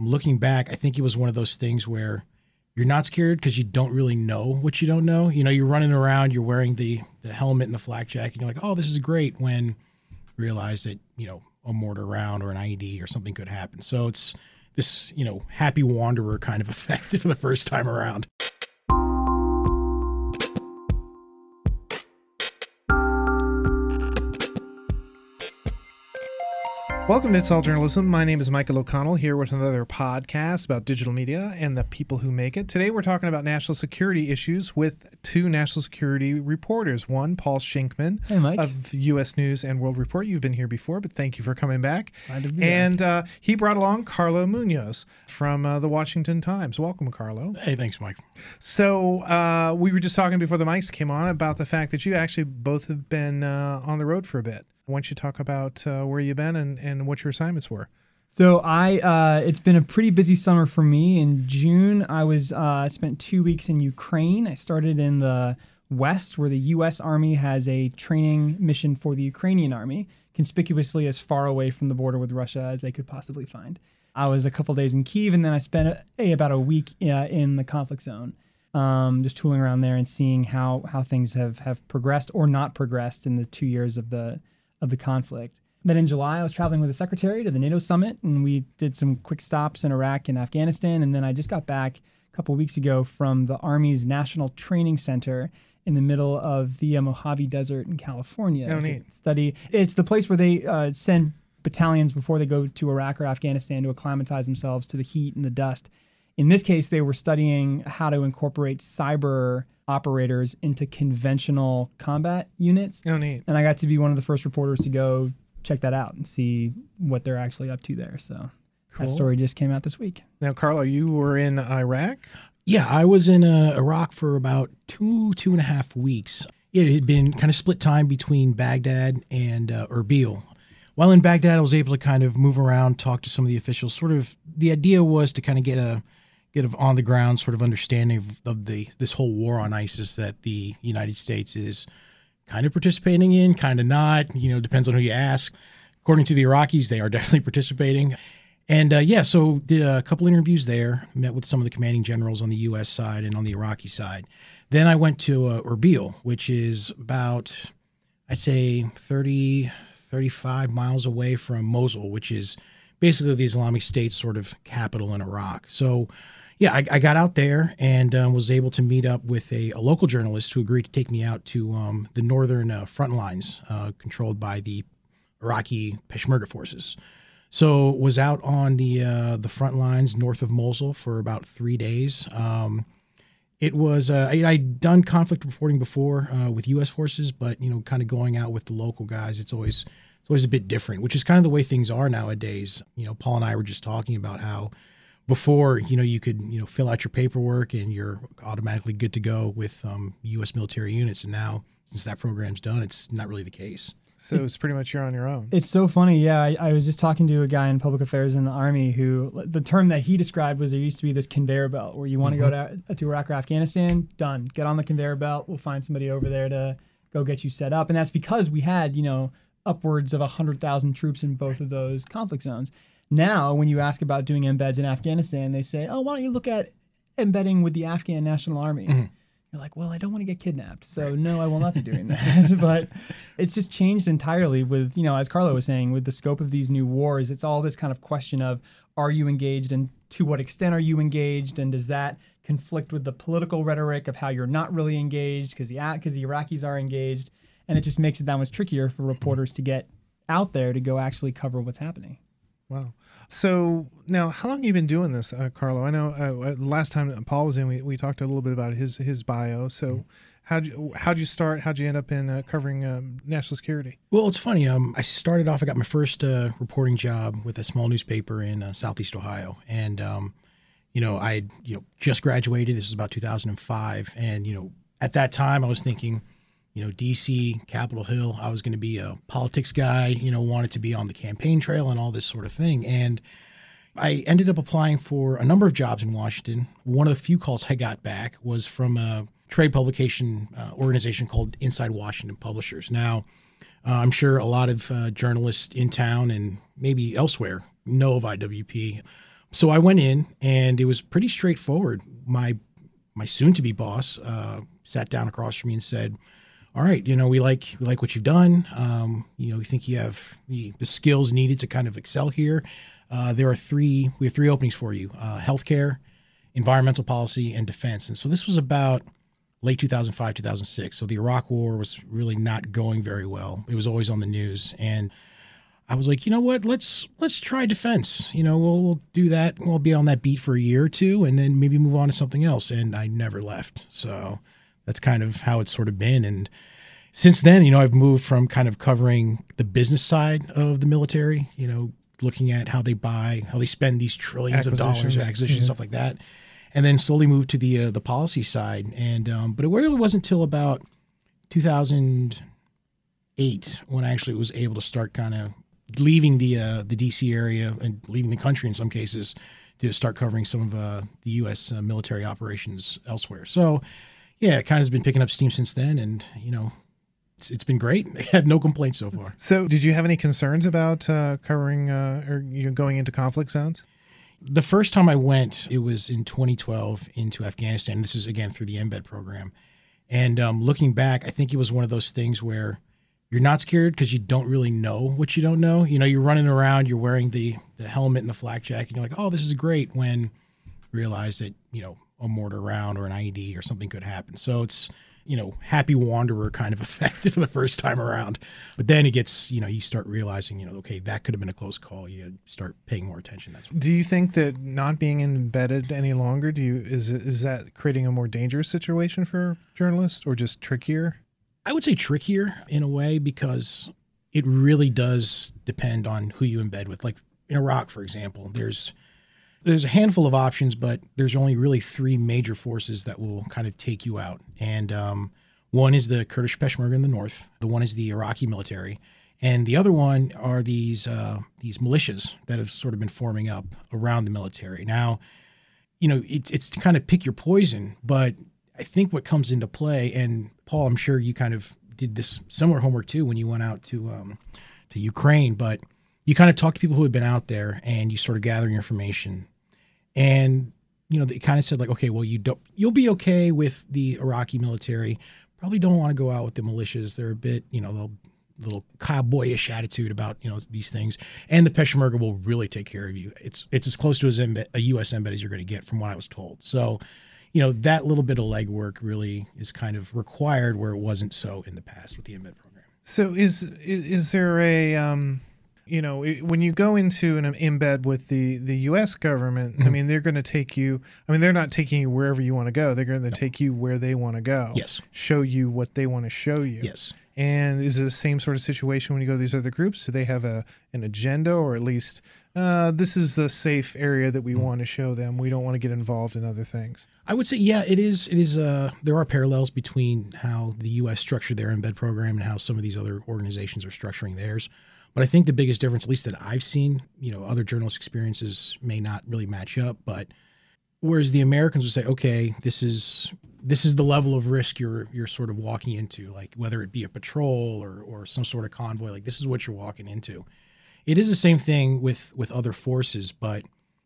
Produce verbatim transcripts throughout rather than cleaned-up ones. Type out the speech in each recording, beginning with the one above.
looking back, I think it was one of those things where you're not scared because you don't really know what you don't know. You know, you're running around, you're wearing the, the helmet and the flak jacket, and you're like, oh, this is great, when you realize that, you know, a mortar round or an I E D or something could happen. So it's this, you know, happy wanderer kind of effect for the first time around. Welcome to It's All Journalism. My name is Michael O'Connell, here with another podcast about digital media and the people who make it. Today we're talking about national security issues with two national security reporters. One, Paul Shinkman hey, Mike. of U S News and World Report. You've been here before, but thank you for coming back. Glad to be and uh, he brought along Carlo Munoz from uh, the Washington Times. Welcome, Carlo. Hey, thanks, Mike. So uh, we were just talking before the mics came on about the fact that you actually both have been uh, on the road for a bit. Why don't you talk about uh, where you've been and, and what your assignments were? So I, uh, it's been a pretty busy summer for me. In June, I was uh, spent two weeks in Ukraine. I started in the West, where the U S Army has a training mission for the Ukrainian Army, conspicuously as far away from the border with Russia as they could possibly find. I was a couple days in Kyiv, and then I spent a, a, about a week uh, in the conflict zone, um, just tooling around there and seeing how how things have have progressed or not progressed in the two years of the of the conflict. Then in July, I was traveling with the secretary to the NATO summit, and we did some quick stops in Iraq and Afghanistan. And then I just got back a couple of weeks ago from the Army's National Training Center in the middle of the uh, Mojave Desert in California. Oh, neat. Study. It's the place where they uh, send battalions before they go to Iraq or Afghanistan to acclimatize themselves to the heat and the dust. In this case, they were studying how to incorporate cyber operators into conventional combat units. Oh, neat. And I got to be one of the first reporters to go check that out and see what they're actually up to there. So Cool. that story just came out this week. Now, Carlo, you were in Iraq? Yeah, I was in uh, Iraq for about two, two and a half weeks. It had been kind of split time between Baghdad and uh, Erbil. While in Baghdad, I was able to kind of move around, talk to some of the officials. Sort of, the idea was to kind of get a get an on the ground sort of understanding of, of the this whole war on ISIS that the United States is kind of participating in, kind of not. You know, depends on who you ask. According to the Iraqis, they are definitely participating. And uh, yeah, so did a couple interviews there, met with some of the commanding generals on the U S side and on the Iraqi side. Then I went to uh, Erbil, which is about, I'd say, thirty, thirty-five miles away from Mosul, which is basically the Islamic State's sort of capital in Iraq. So yeah, I, I got out there and um, was able to meet up with a, a local journalist who agreed to take me out to um, the northern uh, front lines uh, controlled by the Iraqi Peshmerga forces. So was out on the uh, the front lines north of Mosul for about three days. Um, it was uh, I, I'd done conflict reporting before uh, with U S forces, but you know, kind of going out with the local guys, it's always it's always a bit different, which is kind of the way things are nowadays. You know, Paul and I were just talking about how before, you know, you could you know fill out your paperwork and you're automatically good to go with um, U S military units, and now since that program's done, it's not really the case. So it's pretty much you're on your own. It's so funny. Yeah, I, I was just talking to a guy in public affairs in the Army who the term that he described was there used to be this conveyor belt where you want to mm-hmm. go to, to Iraq or Afghanistan, done. Get on the conveyor belt. We'll find somebody over there to go get you set up. And that's because we had, you know, upwards of one hundred thousand troops in both of those conflict zones. Now, when you ask about doing embeds in Afghanistan, they say, oh, why don't you look at embedding with the Afghan National Army? Mm-hmm. You're like, well, I don't want to get kidnapped, so no, I will not be doing that. But it's just changed entirely with, you know, as Carlo was saying, with the scope of these new wars, it's all this kind of question of, are you engaged and to what extent are you engaged? And does that conflict with the political rhetoric of how you're not really engaged because the, because the Iraqis are engaged? And it just makes it that much trickier for reporters to get out there to go actually cover what's happening. Wow. So now, how long have you been doing this, uh, Carlo? I know uh, last time Paul was in, we, we talked a little bit about his his bio. So how'd you, how'd you start? How'd you end up in uh, covering um, national security? Well, it's funny. Um, I started off, I got my first uh, reporting job with a small newspaper in uh, Southeast Ohio. And, um, you know, I had, you know, just graduated. This was about two thousand five. And, you know, at that time I was thinking, you know, D C, Capitol Hill, I was going to be a politics guy, you know, wanted to be on the campaign trail and all this sort of thing. And I ended up applying for a number of jobs in Washington. One of the few calls I got back was from a trade publication uh, organization called Inside Washington Publishers. Now, uh, I'm sure a lot of uh, journalists in town and maybe elsewhere know of I W P, so I went in, and it was pretty straightforward. My my soon-to-be boss uh, sat down across from me and said, all right, you know, we like we like what you've done. Um, you know, we think you have the, the skills needed to kind of excel here. Uh, there are three, we have three openings for you: uh, healthcare, environmental policy, and defense. And so this was about late two thousand five, two thousand six. So the Iraq War was really not going very well. It was always on the news, and I was like, you know what? Let's let's try defense. You know, we'll we'll do that. We'll be on that beat for a year or two, and then maybe move on to something else. And I never left. So that's kind of how it's sort of been. And since then, you know, I've moved from kind of covering the business side of the military, you know, looking at how they buy, how they spend these trillions of dollars, acquisitions, mm-hmm. stuff like that, and then slowly moved to the uh, the policy side. And um, but it really wasn't until about two thousand eight when I actually was able to start kind of leaving the uh, the D C area and leaving the country in some cases to start covering some of uh, the U S uh, military operations elsewhere. So yeah, it kind of has been picking up steam since then, and you know, it's, it's been great. I had no complaints so far. So, did you have any concerns about uh, covering uh, or you know, going into conflict zones? The first time I went, it was in twenty twelve into Afghanistan. This is again through the embed program, and um, looking back, I think it was one of those things where you're not scared because you don't really know what you don't know. You know, you're running around, you're wearing the the helmet and the flak jacket, and you're like, oh, this is great, when you realize that, you know, a mortar round or an I E D or something could happen. So it's, you know, happy wanderer kind of effect for the first time around. But then it gets, you know, you start realizing, you know, okay, that could have been a close call. You start paying more attention. That's do you think that not being embedded any longer, do you is is that creating a more dangerous situation for journalists, or just trickier? I would say trickier in a way, because it really does depend on who you embed with. Like in Iraq, for example, there's there's a handful of options, but there's only really three major forces that will kind of take you out. And um, one is the Kurdish Peshmerga in the north. The one is the Iraqi military. And the other one are these uh, these militias that have sort of been forming up around the military. Now, you know, it's it's to kind of pick your poison, but I think what comes into play, and Paul, I'm sure you kind of did this similar homework too when you went out to um, to Ukraine, but you kind of talked to people who had been out there, and you sort of gathering information. And, you know, they kind of said like, okay, well, you don't, you'll be okay with the Iraqi military. Probably don't want to go out with the militias. They're a bit, you know, they'll little cowboyish attitude about, you know, these things. And the Peshmerga will really take care of you. It's it's as close to as embed, a U S embed as you're going to get, from what I was told. So, you know, that little bit of legwork really is kind of required, where it wasn't so in the past with the embed program. So is is, is there a um you know, when you go into an embed with the, the U S government, mm-hmm. I mean, they're going to take you, I mean, they're not taking you wherever you want to go. They're going to no. take you where they want to go. Yes. Show you what they want to show you. Yes. And is it the same sort of situation when you go to these other groups? Do they have a an agenda, or at least uh, this is the safe area that we mm-hmm. want to show them? We don't want to get involved in other things. I would say, yeah, it is. It is. Uh, there are parallels between how the U S structured their embed program and how some of these other organizations are structuring theirs. But I think the biggest difference, at least that I've seen, you know, other journalist experiences may not really match up, but whereas the Americans would say, okay, this is this is the level of risk you're you're sort of walking into, like whether it be a patrol or or some sort of convoy, like this is what you're walking into. It is the same thing with with other forces, but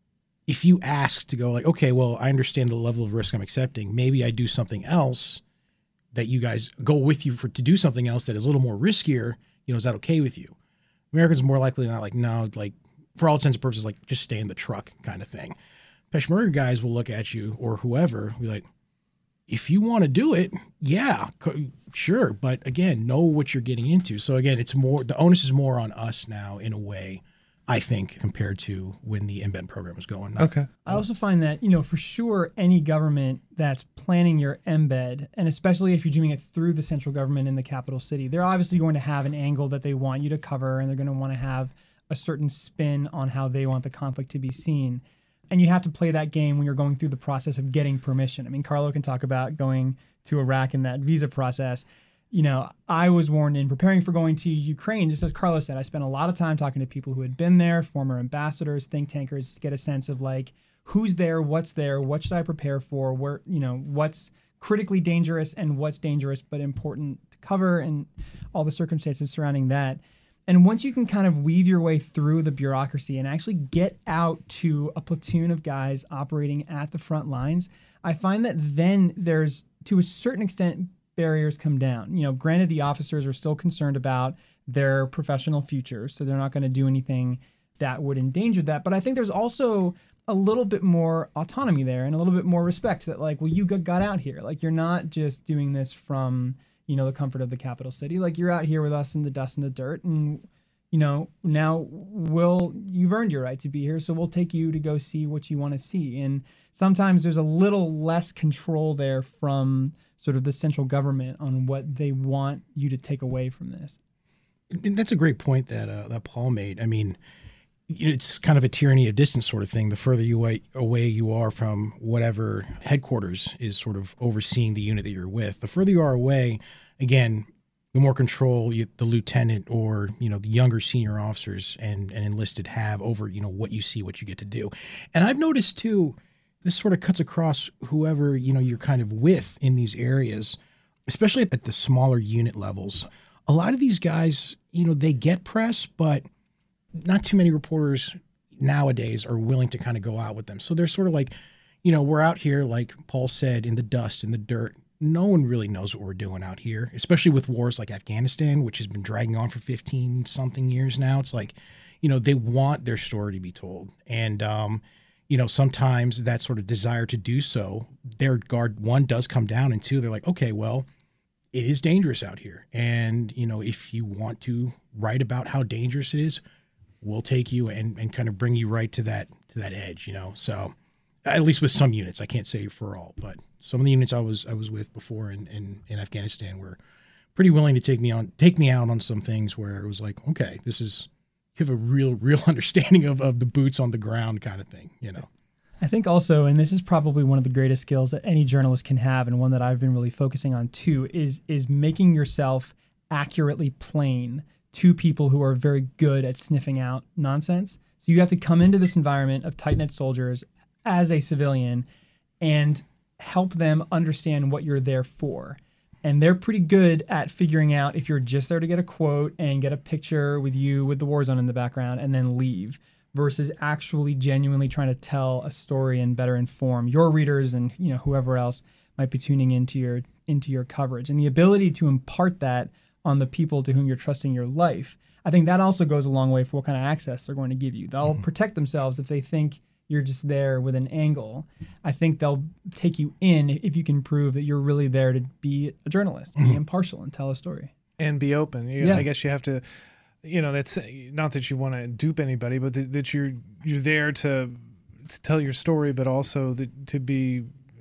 if you ask to go like, okay, well, I understand the level of risk I'm accepting, maybe I do something else that you guys go with you for to do something else that is a little more riskier, you know, is that okay with you? Americans more likely than not like, no, like for all intents and purposes, like just stay in the truck kind of thing. Peshmerga guys will look at you or whoever, be like, if you want to do it, yeah, sure. But again, know what you're getting into. So again, it's more, the onus is more on us now in a way, I think, compared to when the embed program was going. Okay. I also find that, you know, for sure, any government that's planning your embed, and especially if you're doing it through the central government in the capital city, they're obviously going to have an angle that they want you to cover, and they're going to want to have a certain spin on how they want the conflict to be seen. And you have to play that game when you're going through the process of getting permission. I mean, Carlo can talk about going to Iraq and that visa process. You know, I was warned in preparing for going to Ukraine, just as Carlos said, I spent a lot of time talking to people who had been there, former ambassadors, think tankers, to get a sense of like, who's there, what's there, what should I prepare for, where, you know, what's critically dangerous and what's dangerous but important to cover, and all the circumstances surrounding that. And once you can kind of weave your way through the bureaucracy and actually get out to a platoon of guys operating at the front lines, I find that then there's, to a certain extent, barriers come down. You know, granted, the officers are still concerned about their professional futures, so they're not going to do anything that would endanger that. But I think there's also a little bit more autonomy there and a little bit more respect that, like, well, you got out here. Like, you're not just doing this from, you know, the comfort of the capital city. Like, you're out here with us in the dust and the dirt, and, you know, now we'll, you've earned your right to be here, so we'll take you to go see what you want to see. And sometimes there's a little less control there from sort of the central government on what they want you to take away from this. And that's a great point that uh, that Paul made. I mean, it's kind of a tyranny of distance sort of thing. The further you away, away you are from whatever headquarters is sort of overseeing the unit that you're with, the further you are away, again, the more control you, the lieutenant or, you know, the younger senior officers and, and enlisted have over, you know, what you see, what you get to do. And I've noticed too, this sort of cuts across whoever, you know, you're kind of with in these areas, especially at the smaller unit levels. A lot of these guys, you know, they get press, but not too many reporters nowadays are willing to kind of go out with them. So they're sort of like, you know, we're out here, like Paul said, in the dust, in the dirt. No one really knows what we're doing out here, especially with wars like Afghanistan, which has been dragging on for fifteen something years now. It's like, you know, they want their story to be told. And, um, you know, sometimes that sort of desire to do so, their guard, one, does come down, and two, they're like, okay, well, it is dangerous out here. And, you know, if you want to write about how dangerous it is, we'll take you and, and kind of bring you right to that to that edge, you know. So at least with some units, I can't say for all, but some of the units I was I was with before in, in, in Afghanistan were pretty willing to take me on take me out on some things where it was like, okay, this is, you have a real real understanding of, of the boots on the ground kind of thing, you know. I think also, and this is probably one of the greatest skills that any journalist can have, and one that I've been really focusing on too, is is making yourself accurately plain to people who are very good at sniffing out nonsense. So you have to come into this environment of tight-knit soldiers as a civilian and help them understand what you're there for. And they're pretty good at figuring out if you're just there to get a quote and get a picture with you with the war zone in the background and then leave, versus actually genuinely trying to tell a story and better inform your readers and, you know, whoever else might be tuning into your into your coverage. And the ability to impart that on the people to whom you're trusting your life, I think that also goes a long way for what kind of access they're going to give you. They'll mm-hmm. protect themselves if they think you're just there with an angle. I think they'll take you in if you can prove that you're really there to be a journalist, mm-hmm. be impartial and tell a story. And be open. You, yeah. I guess you have to, you know, that's not that you want to dupe anybody, but that, that you're you're there to to tell your story, but also that, to be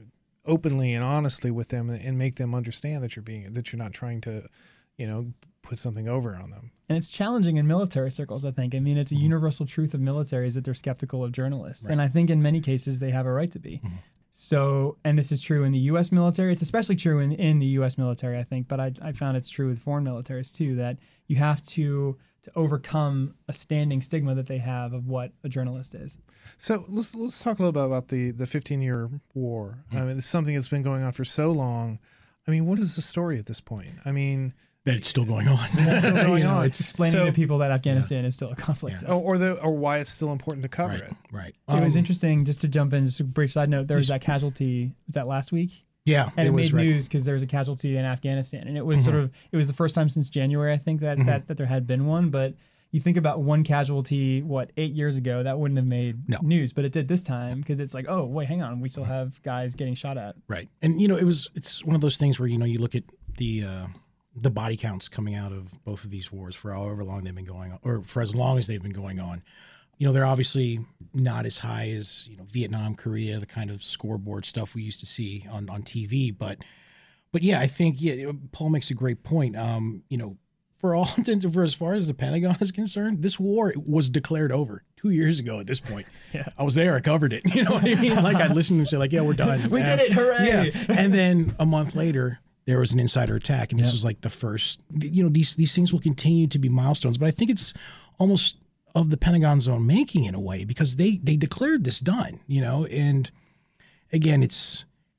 openly and honestly with them and make them understand that you're being, that you're not trying to, you know, put something over on them. And it's challenging in military circles, I think. I mean, it's a mm-hmm. universal truth of military is that they're skeptical of journalists. Right. And I think in many cases they have a right to be. Mm-hmm. So, and this is true in the U S military. It's especially true in, in the U S military, I think, but I, I found it's true with foreign militaries too, that you have to to overcome a standing stigma that they have of what a journalist is. So let's let's talk a little bit about the the fifteen-year war. Mm-hmm. I mean, it's something that's been going on for so long. I mean, what is the story at this point? I mean, that it's still going on. It's still going you know, on. It's explaining so, to people that Afghanistan yeah. is still a conflict yeah. zone. Or, or the or why it's still important to cover right, it. Right. It um, was interesting, just to jump in, just a brief side note, there was that casualty, was that last week? Yeah. And it, it was made right. news because there was a casualty in Afghanistan. And it was mm-hmm. sort of, it was the first time since January, I think, that, mm-hmm. that, that there had been one. But you think about one casualty, what, eight years ago, that wouldn't have made no. news. But it did this time because it's like, oh, wait, hang on. We still have guys getting shot at. Right. And, you know, it was, it's one of those things where, you know, you look at the, uh, the body counts coming out of both of these wars for however long they've been going on, or for as long as they've been going on. You know, they're obviously not as high as, you know, Vietnam, Korea, the kind of scoreboard stuff we used to see on, on T V. But, but yeah, I think yeah, Paul makes a great point. Um, you know, for all intents and for as far as the Pentagon is concerned, this war was declared over two years ago at this point. Yeah. I was there, I covered it. You know what I mean? Like I listened to them say like, yeah, we're done. we and, did it, hooray! Yeah. And then a month later, there was an insider attack, and this yep. was like the first, you know, these these things will continue to be milestones, but I think it's almost of the Pentagon's own making in a way, because they they declared this done, you know, and again, it's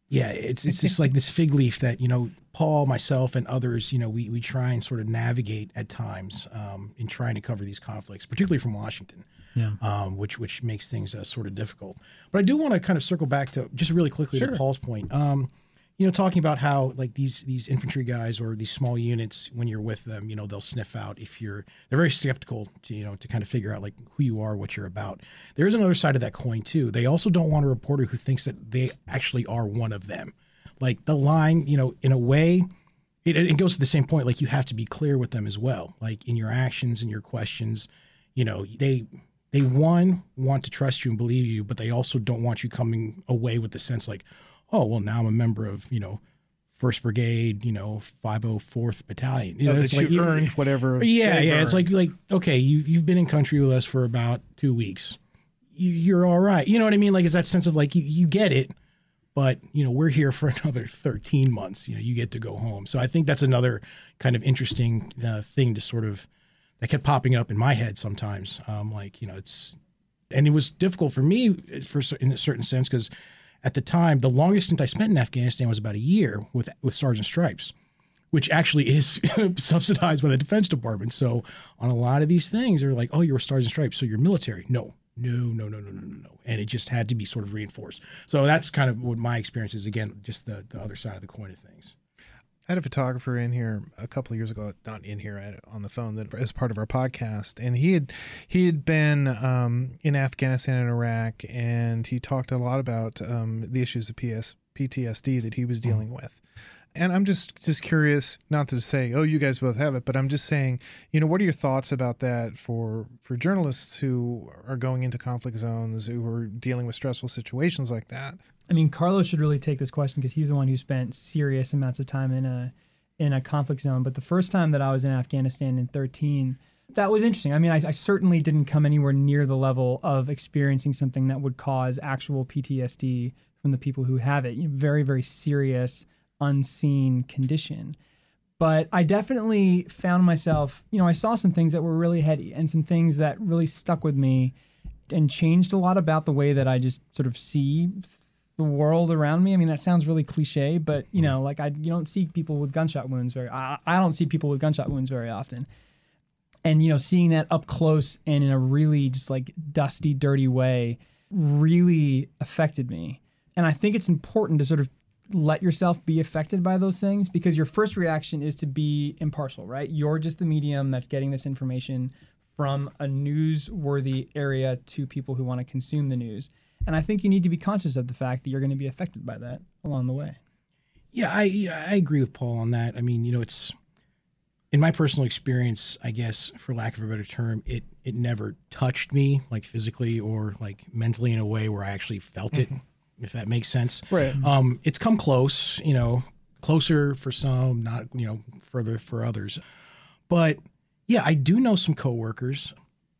Yeah, it's it's just like this fig leaf that, you know, Paul, myself, and others, you know, we, we try and sort of navigate at times um, in trying to cover these conflicts, particularly from Washington, Yeah. um, which which makes things uh, sort of difficult. But I do want to kind of circle back to just really quickly Sure. to Paul's point. Um, you know, talking about how like these these infantry guys or these small units, when you're with them, you know, they'll sniff out if you're. They're very skeptical to you know to kind of figure out like who you are, what you're about. There's another side of that coin too. They also don't want a reporter who thinks that they actually are one of them. Like the line, you know, in a way, it, it goes to the same point. Like you have to be clear with them as well. Like in your actions and your questions, you know, they they one want to trust you and believe you, but they also don't want you coming away with the sense like, oh, well, now I'm a member of, you know, First Brigade, you know, five oh fourth Battalion. You know, Oh, it's that like you earned whatever. Yeah, they've yeah. It's earned. like like okay, you you've been in country with us for about two weeks. You, you're all right. You know what I mean? Like it's that sense of like you, you get it, but you know we're here for another thirteen months. You know, you get to go home. So I think that's another kind of interesting uh, thing to sort of that kept popping up in my head sometimes. Um, like you know, it's and it was difficult for me for in a certain sense because. At the time, the longest stint I spent in Afghanistan was about a year with with Sergeant Stripes, which actually is subsidized by the Defense Department. So on a lot of these things, they're like, "Oh, you're a Sergeant Stripes, so you're military." No, no, no, no, no, no, no, no. And it just had to be sort of reinforced. So that's kind of what my experience is. Again, just the the other side of the coin of things. I had a photographer in here a couple of years ago, not in here, I had it on the phone that as part of our podcast, and he had he had been um, in Afghanistan and Iraq, and he talked a lot about um, the issues of P S, P T S D that he was dealing mm. with. And I'm just just curious, not to say, oh, you guys both have it, but I'm just saying, you know, what are your thoughts about that for for journalists who are going into conflict zones, who are dealing with stressful situations like that? I mean, Carlos should really take this question because he's the one who spent serious amounts of time in a in a conflict zone. But the first time that I was in Afghanistan in thirteen, that was interesting. I mean, I, I certainly didn't come anywhere near the level of experiencing something that would cause actual P T S D from the people who have it. You know, very, very serious, unseen condition. But I definitely found myself, you know, I saw some things that were really heady and some things that really stuck with me and changed a lot about the way that I just sort of see the world around me. I mean, that sounds really cliche, but you know, like I, you don't see people with gunshot wounds very, I, I don't see people with gunshot wounds very often. And, you know, seeing that up close and in a really just like dusty, dirty way really affected me. And I think it's important to sort of let yourself be affected by those things because your first reaction is to be impartial, right? You're just the medium that's getting this information from a newsworthy area to people who want to consume the news. And I think you need to be conscious of the fact that you're going to be affected by that along the way. Yeah, I I agree with Paul on that. I mean, you know, it's in my personal experience, I guess, for lack of a better term, it it never touched me like physically or like mentally in a way where I actually felt it, mm-hmm. if that makes sense. Right. Um, it's come close, you know, closer for some, not, you know, further for others. But yeah, I do know some coworkers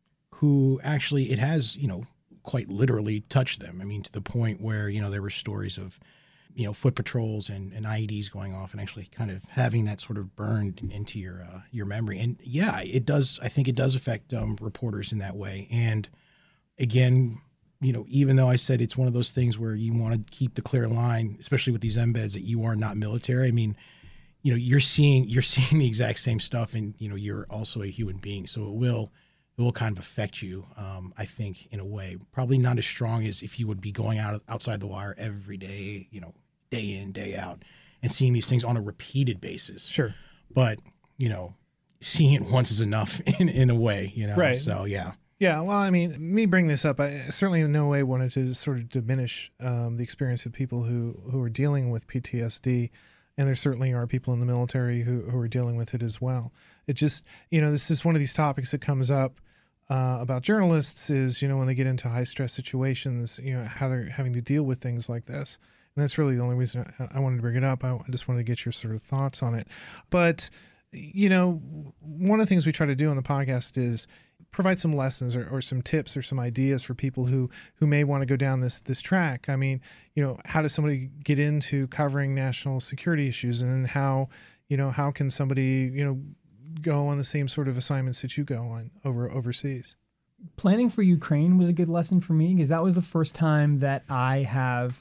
who actually it has, you know, quite literally touched them. I mean, to the point where, you know, there were stories of, you know, foot patrols and, and I E Ds going off and actually kind of having that sort of burned into your uh, your memory. And yeah, it does. I think it does affect um, reporters in that way. And again, you know, even though I said it's one of those things where you want to keep the clear line, especially with these embeds that you are not military. I mean, you know, you're seeing you're seeing the exact same stuff, and you know, you're also a human being, so it will. It will kind of affect you, um, I think, in a way. Probably not as strong as if you would be going out outside the wire every day, you know, day in, day out, and seeing these things on a repeated basis. Sure. But, you know, seeing it once is enough in, in a way, you know? Right. So, yeah. Yeah, well, I mean, me bringing this up, I certainly in no way wanted to sort of diminish um, the experience of people who, who are dealing with P T S D. And there certainly are people in the military who, who are dealing with it as well. It just, you know, this is one of these topics that comes up uh, about journalists is, you know, when they get into high stress situations, you know, how they're having to deal with things like this. And that's really the only reason I, I wanted to bring it up. I, I just wanted to get your sort of thoughts on it. But, you know, one of the things we try to do on the podcast is provide some lessons or, or some tips or some ideas for people who, who may want to go down this, this track. I mean, you know, how does somebody get into covering national security issues, and then how, you know, how can somebody, you know, go on the same sort of assignments that you go on over overseas? Planning for Ukraine was a good lesson for me because that was the first time that I have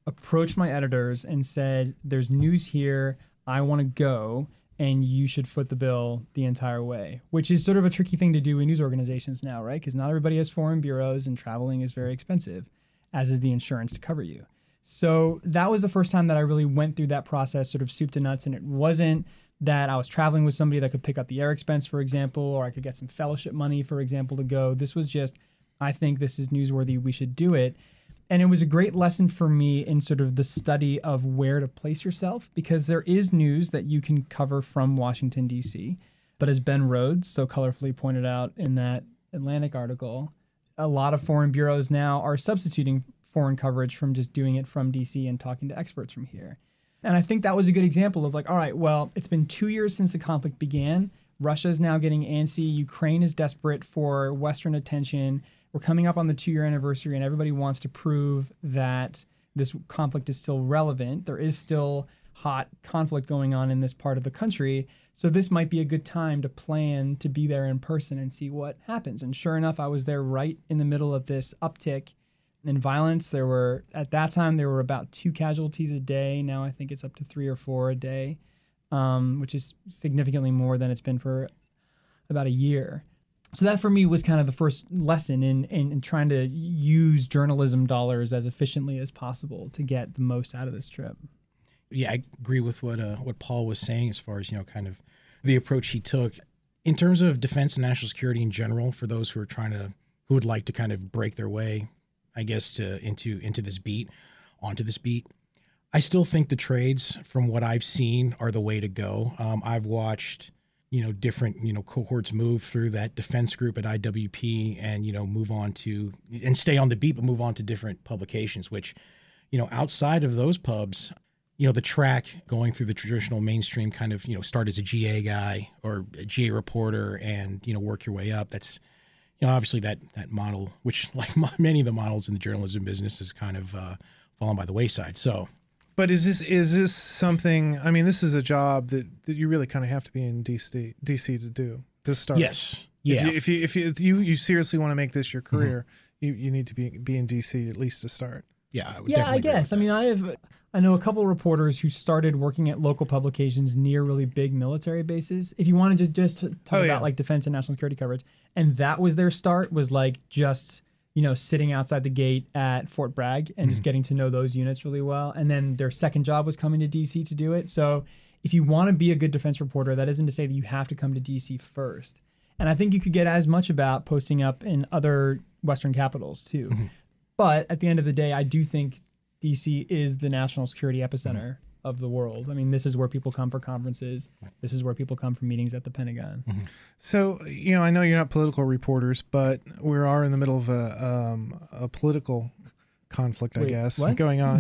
approached my editors and said, there's news here, I want to go, and you should foot the bill the entire way, which is sort of a tricky thing to do in news organizations now, right? Because not everybody has foreign bureaus and traveling is very expensive, as is the insurance to cover you. So that was the first time that I really went through that process, sort of soup to nuts, and it wasn't that I was traveling with somebody that could pick up the air expense, for example, or I could get some fellowship money, for example, to go. This was just, I think this is newsworthy, we should do it. And it was a great lesson for me in sort of the study of where to place yourself, because there is news that you can cover from Washington, D C. But as Ben Rhodes so colorfully pointed out in that Atlantic article, a lot of foreign bureaus now are substituting foreign coverage from just doing it from D C and talking to experts from here. And I think that was a good example of like, all right, well, it's been two years since the conflict began. Russia is now getting antsy. Ukraine is desperate for Western attention. We're coming up on the two-year anniversary, and everybody wants to prove that this conflict is still relevant. There is still hot conflict going on in this part of the country. So this might be a good time to plan to be there in person and see what happens. And sure enough, I was there right in the middle of this uptick in violence. There were, at that time, there were about two casualties a day. Now I think it's up to three or four a day, um, which is significantly more than it's been for about a year. So that for me was kind of the first lesson in, in, in trying to use journalism dollars as efficiently as possible to get the most out of this trip. Yeah, I agree with what uh, what Paul was saying as far as, you know, kind of the approach he took. In terms of defense and national security in general, for those who are trying to, who would like to kind of break their way, I guess, to into into this beat, onto this beat, I still think the trades, from what I've seen, are the way to go. Um, I've watched, you know, different, you know, cohorts move through that defense group at I W P and, you know, move on to, and stay on the beat, but move on to different publications, which, you know, outside of those pubs, you know, the track going through the traditional mainstream kind of, you know, start as a G A guy or a G A reporter and, you know, work your way up. That's, you know, obviously that, that model, which like many of the models in the journalism business is kind of uh, fallen by the wayside. So, But is this is this something? I mean, this is a job that, that you really kind of have to be in D C D C to do to start. yes. Yeah. If you if you if you, you seriously want to make this your career, mm-hmm. you, you need to be be in D C at least to start. Yeah. I would Yeah, definitely I agree guess. with I mean, I have, I know a couple of reporters who started working at local publications near really big military bases. If you wanted to just talk Oh, about yeah. like defense and national security coverage, and that was their start, was like just, you know, sitting outside the gate at Fort Bragg and just getting to know those units really well. And then their second job was coming to D C to do it. So if you want to be a good defense reporter, that isn't to say that you have to come to D C first. And I think you could get as much about posting up in other Western capitals too. Mm-hmm. But at the end of the day, I do think D C is the national security epicenter Mm-hmm. of the world. I mean, this is where people come for conferences. This is where people come for meetings at the Pentagon. Mm-hmm. So, you know, I know you're not political reporters, but we are in the middle of a um, a political conflict, I Wait, guess, what? going on.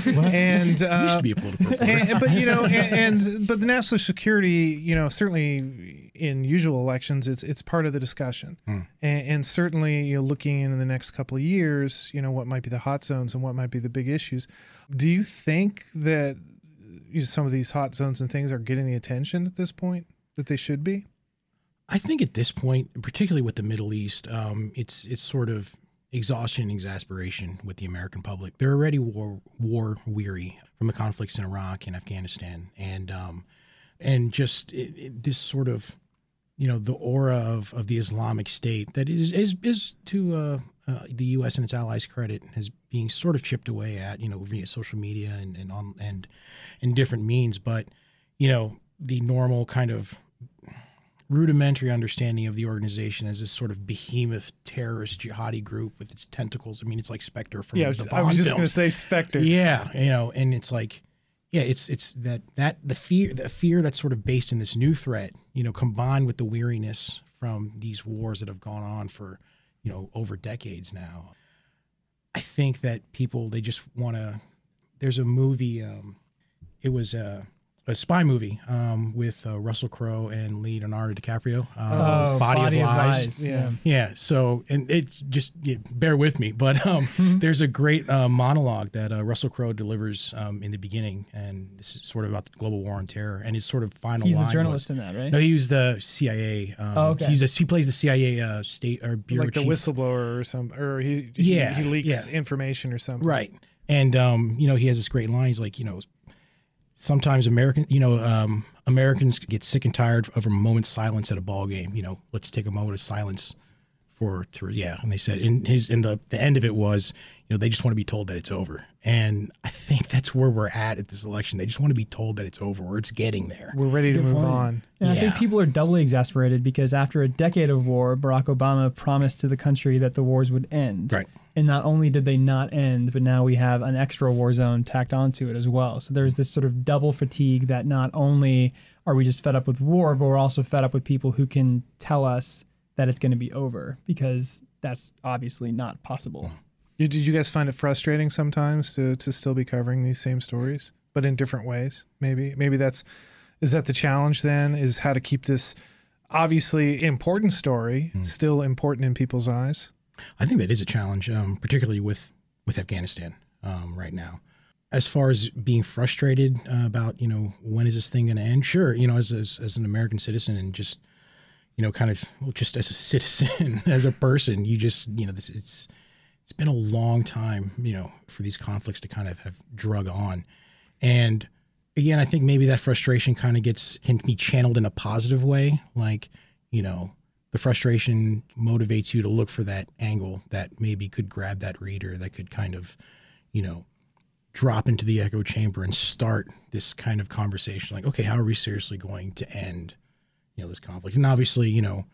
And uh, used to be a political reporter. and, but you know, and, and but the national security, you know, certainly in usual elections, it's it's part of the discussion, Hmm. and, and certainly, you know, looking into the next couple of years, you know, what might be the hot zones and what might be the big issues. Do you think that you know, some of these hot zones and things are getting the attention at this point that they should be? I think at this point, particularly with the Middle East, um, it's it's sort of exhaustion and exasperation with the American public. They're already war war weary from the conflicts in Iraq and Afghanistan, and um, and just it, it, this sort of, you know, the aura of, of the Islamic State that is is is to uh, uh, the U S and its allies' credit has being sort of chipped away at, you know, via social media and and on and in different means, but you know, the normal kind of rudimentary understanding of the organization as this sort of behemoth terrorist jihadi group with its tentacles. I mean, it's like Spectre from Yeah, the I was Bond just going to films. say Spectre. Yeah, you know, and it's like, yeah, it's it's that that the fear the fear that's sort of based in this new threat, you know, combined with the weariness from these wars that have gone on for, you know, over decades now. I think that people, they just want to. There's a movie. Um, it was a. A spy movie um, with uh, Russell Crowe and Leonardo DiCaprio. Um, Oh, Body, Body of of Lies. Lies. Yeah. Yeah. So, and it's just, yeah, bear with me, but um, there's a great uh, monologue that uh, Russell Crowe delivers um, in the beginning, and this is sort of about the global war on terror. And his sort of final He's line the journalist was, in that, right? no, he was the C I A. Um, Oh, okay. He's a, he plays the C I A uh, state or bureau Like the chief. whistleblower or some, or he he, Yeah, he leaks yeah. information or something. Right. And, um, you know, he has this great line. He's like, you know, sometimes American, you know, um, Americans get sick and tired of a moment's silence at a ball game. You know, let's take a moment of silence for, to, yeah. And they said, in his, in the, the end of it was, you know, they just want to be told that it's over. And I think that's where we're at at this election. They just want to be told that it's over, or it's getting there. We're ready to Good move point. on. And I Yeah. think people are doubly exasperated because after a decade of war, Barack Obama promised to the country that the wars would end. Right. And not only did they not end, but now we have an extra war zone tacked onto it as well. So there's this sort of double fatigue that not only are we just fed up with war, but we're also fed up with people who can tell us that it's going to be over, because that's obviously not possible. Did you guys find it frustrating sometimes to, to still be covering these same stories, but in different ways? Maybe, maybe that's, is that the challenge then, is how to keep this obviously important story mm. still important in people's eyes? I think that is a challenge, um, particularly with, with Afghanistan um, right now. As far as being frustrated uh, about, you know, when is this thing going to end? Sure. You know, as, as, as an American citizen and just, you know, kind of well, just as a citizen, as a person, you just, you know, this it's, it's been a long time, you know, for these conflicts to kind of have drug on. And again, I think maybe that frustration kind of gets, can be channeled in a positive way. Like, you know, the frustration motivates you to look for that angle that maybe could grab that reader, that could kind of, you know, drop into the echo chamber and start this kind of conversation. Like, okay, how are we seriously going to end, you know, this conflict? And obviously, you know,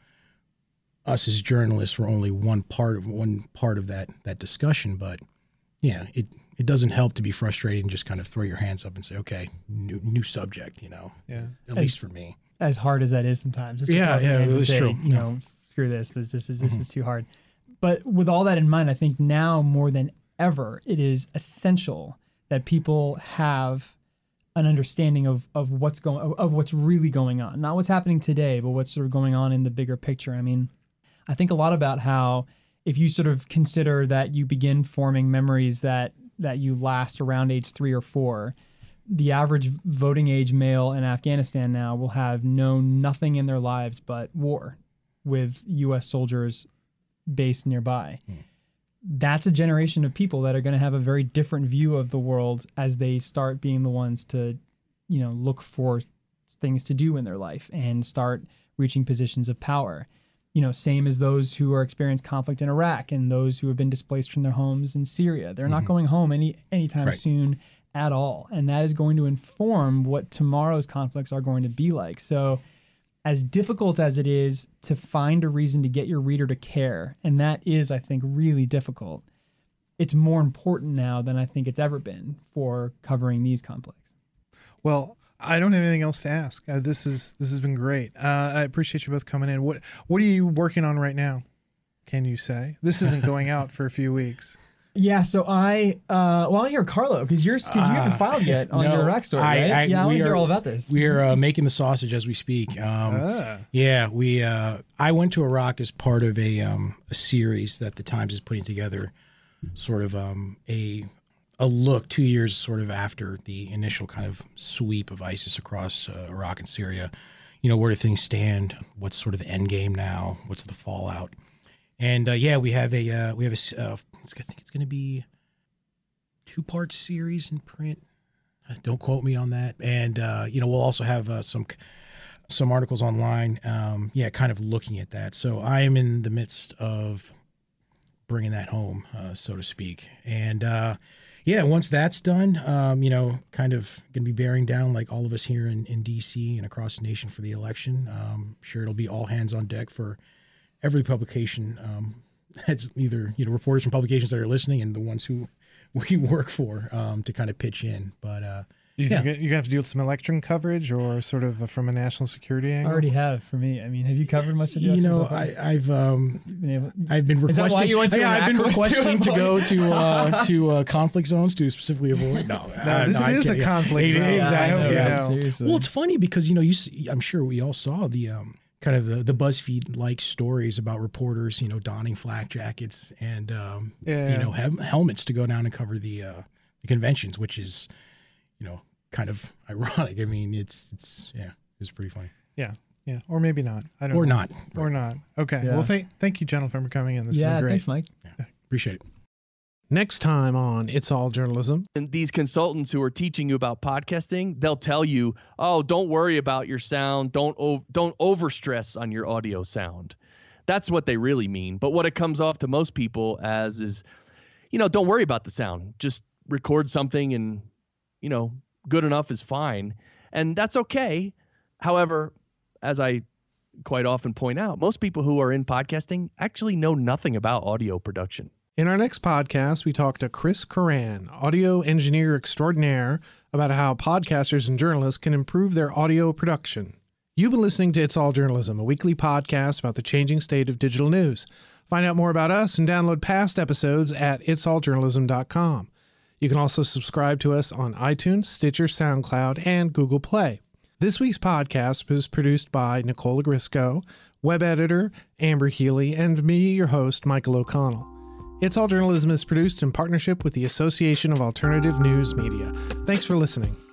us as journalists were only one part of one part of that that discussion, but yeah, it it doesn't help to be frustrated and just kind of throw your hands up and say, okay, new new subject, you know. Yeah. At As, least for me. As hard as that is sometimes. Just to Yeah, throw up your yeah, hands and it's say, true. You Yeah. know, screw this. This this is this Mhm. is too hard. But with all that in mind, I think now more than ever, it is essential that people have an understanding of of what's going of, of what's really going on, not what's happening today, but what's sort of going on in the bigger picture. I mean, I think a lot about how if you sort of consider that you begin forming memories that that you last around age three or four, the average voting age male in Afghanistan now will have known nothing in their lives but war with U S soldiers based nearby. Hmm. That's a generation of people that are going to have a very different view of the world as they start being the ones to, you know, look for things to do in their life and start reaching positions of power. You know, same as those who are experiencing conflict in Iraq and those who have been displaced from their homes in Syria. They're mm-hmm. not going home any anytime right. soon at all. And that is going to inform what tomorrow's conflicts are going to be like. So as difficult as it is to find a reason to get your reader to care, and that is, I think, really difficult, it's more important now than I think it's ever been for covering these conflicts. Well, I don't have anything else to ask. Uh, this is this has been great. Uh, I appreciate you both coming in. What what are you working on right now? Can you say? This isn't going out for a few weeks. Yeah, so I uh, well, I hear Carlo because you're because you haven't filed yet on no, your Iraq story, I, right? I, yeah, I want to hear are, all about this. We are uh, making the sausage as we speak. Um, ah. Yeah, we. Uh, I went to Iraq as part of a um, a series that the Times is putting together, sort of um, a a look two years sort of after the initial kind of sweep of ISIS across uh, Iraq and Syria. You know, where do things stand? What's sort of the end game now? What's the fallout? And uh, yeah, we have a uh, we have a. Uh, I think it's going to be two-part series in print. Don't quote me on that. And uh, you know, we'll also have uh, some some articles online. Um, yeah, kind of looking at that. So I am in the midst of bringing that home, uh, so to speak. And uh, yeah, once that's done, um, you know, kind of going to be bearing down like all of us here in, in D C and across the nation for the election. Um, sure, it'll be all hands on deck for every publication. Um, that's either you know reporters from publications that are listening and the ones who we work for um, to kind of pitch in. But uh, you yeah. think you're gonna have to do some election coverage or sort of from a national security angle? I already have for me. I mean, have you covered much of the you elections know so far? I, I've um, been able, I've been requesting. Is that why you went to yeah, I've been Iraq? requesting to go to uh, to uh, conflict zones to specifically avoid. No, no uh, this no, is a yeah. conflict yeah, zone. Exactly. Yeah, Yeah. Seriously. Well, it's funny because you know you see, I'm sure we all saw the um, kind of the, the BuzzFeed like stories about reporters, you know, donning flak jackets and um, yeah. you know he- helmets to go down and cover the uh, the conventions, which is you know kind of ironic. I mean, it's it's yeah, it's pretty funny. Yeah, yeah, or maybe not. I don't or know. not, or not. Okay. Yeah. Well, thank thank you, gentlemen, for coming in. This yeah, is great. thanks, Mike. Yeah, appreciate it. Next time on It's All Journalism. And these consultants who are teaching you about podcasting, they'll tell you, oh, don't worry about your sound. Don't, ov- don't overstress on your audio sound. That's what they really mean. But what it comes off to most people as is, you know, don't worry about the sound. Just record something and, you know, good enough is fine. And that's okay. However, as I quite often point out, most people who are in podcasting actually know nothing about audio production. In our next podcast, we talk to Chris Curran, audio engineer extraordinaire, about how podcasters and journalists can improve their audio production. You've been listening to It's All Journalism, a weekly podcast about the changing state of digital news. Find out more about us and download past episodes at its all journalism dot com. You can also subscribe to us on iTunes, Stitcher, SoundCloud, and Google Play. This week's podcast was produced by Nicole Grisco, web editor Amber Healy, and me, your host, Michael O'Connell. It's All Journalism is produced in partnership with the Association of Alternative News Media. Thanks for listening.